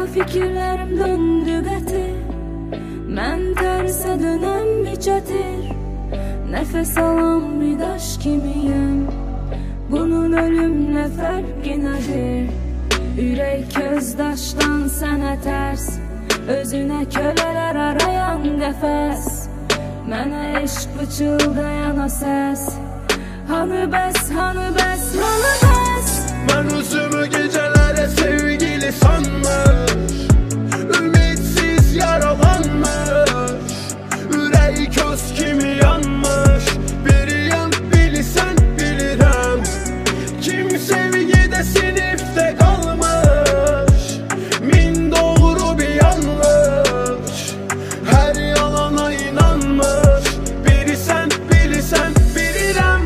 fikirlerim döndü qətir. Mən tərsə dönəm bir çətir. Nəfəs alan bir daş kimiyəm. Bunun ölümlə fərqi nədir? Ürək közdaşdan sənə tərs, özünə kölələr arayan qəfəs. Mənə eşq pıçıldayan o səs. Hanı bəs, hanı bəs, hanı bəs? Mən özümü gecələrə sevgili sanmış, ümitsiz yaralanmış, ürəyi köz kimi yanmış. Biriyəm, bilirsən, bilirəm. Kim sevgidə sinifdə qalmış, min doğru bir yanlış, hər yalana inanmış. Bilirsən, bilirsən, bilirəm.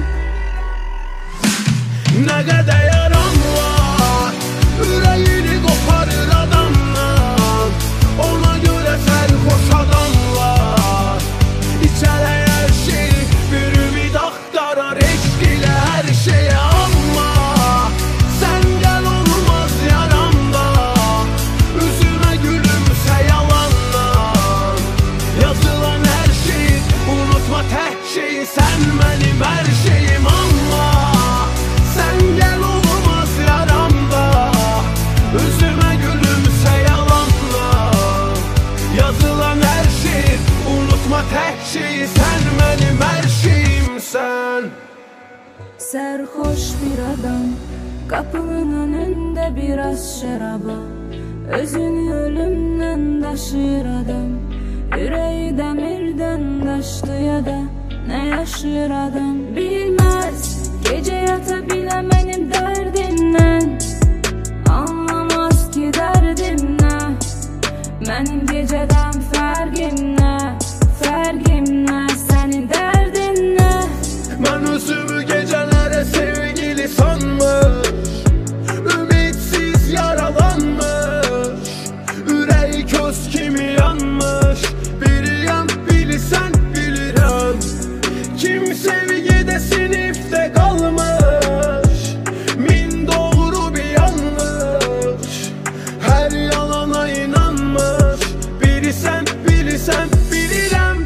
Nə qədər yaram var, ürəyini qoparır adamdan. Ona görə sərxoş adamlar İçərək hər şey, bir ümid axtarar eşq ilə hər şeyə. Amma sən gəl olmaz yaramda, üzümə gülümsə yalandan. Yazılan hər şeyi unutma, tək şeyi sən mənim hər şeyim. Amma sən gəl olmaz yaramda, üzümə gülümsə yalandan. Yazılan hər şeyi unutma, tək şeyi sən mənim hər şeyimsən. Sərxoş bir adam, qapının önündə biraz şəraba, özünü ölümdən daşıyır adam. Ürəyi dəmirdən daşdı ya da nə yaşayır adam bilməz. Gecə yata bilə mənim dərdimdən, anlamaz ki dərdim nə. Mənim gecədən fərqim nə, fərqim nə, sənin dərdin nə? Mən özümü gecələrə sevgili sanmış, ümitsiz yaralanmış, ürəyi köz kimi yanmış. Biriyəm, bilirsən, bilirəm. Kim sevgidə sinifdə qalmış, min doğru bir yanlış, hər yalana inanmış. Bilirsən, bilirsən, bilirəm.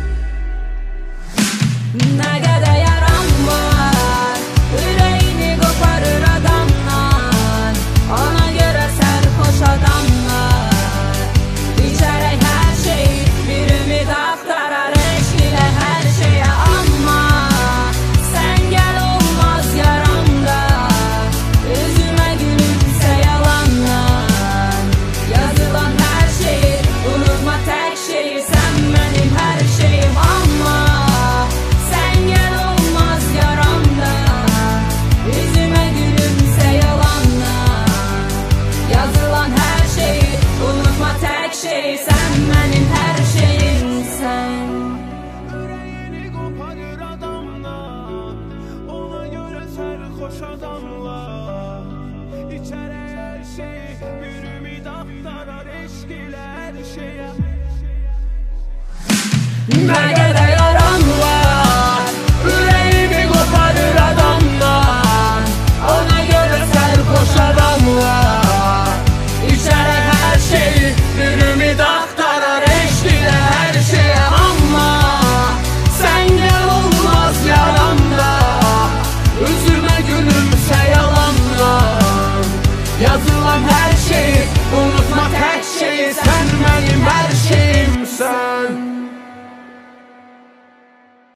Nə qədər yaram var, ürəyini qoparır adamdan. Ona görə sərxoş adamlar İçərək hər şey, bir ümid axtarar eşq ilə hər şeyə. Amma sən gəl olmaz yaramda, üzümə gülümsə yalandan. Yazılan hər şeyi unutma, tək şeyi sən mənim hər şeyim. Amma sən gəl olmaz yaramda, üzümə gülümsə yalandan. Yazılan hər şeyi unutma, tək şeyi sən mənim hər şeyimsən. Ürəyini qoparır adamdan, ona görə sərxoş adamlar İçərək hər şey, bir ümid axtarar eşq ilə hər şeyə. Nə qədər